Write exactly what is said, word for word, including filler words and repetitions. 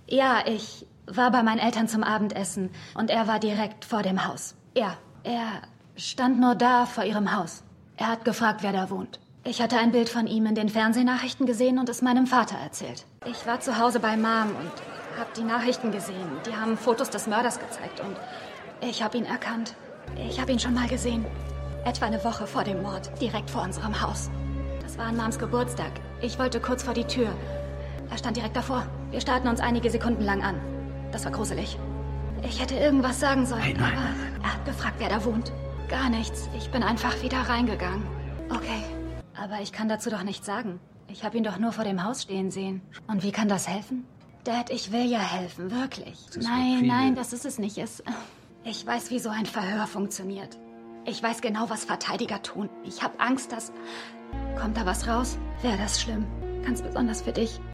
Ja, ich war bei meinen Eltern zum Abendessen und er war direkt vor dem Haus. Ja, er stand nur da vor ihrem Haus. Er hat gefragt, wer da wohnt. Ich hatte ein Bild von ihm in den Fernsehnachrichten gesehen und es meinem Vater erzählt. Ich war zu Hause bei Mom und habe die Nachrichten gesehen. Die haben Fotos des Mörders gezeigt und ich habe ihn erkannt. Ich habe ihn schon mal gesehen. Etwa eine Woche vor dem Mord, direkt vor unserem Haus. Das war an Moms Geburtstag. Ich wollte kurz vor die Tür. Er stand direkt davor. Wir starrten uns einige Sekunden lang an. Das war gruselig. Ich hätte irgendwas sagen sollen, nein, nein, aber nein, nein. er hat gefragt, wer da wohnt. Gar nichts. Ich bin einfach wieder reingegangen. Okay, aber ich kann dazu doch nichts sagen. Ich habe ihn doch nur vor dem Haus stehen sehen. Und wie kann das helfen? Dad, ich will ja helfen, wirklich. Nein, nein, das ist es nicht. Es, ich weiß, wie so ein Verhör funktioniert. Ich weiß genau, was Verteidiger tun. Ich habe Angst, dass... Kommt da was raus? Wäre das schlimm. Ganz besonders für dich.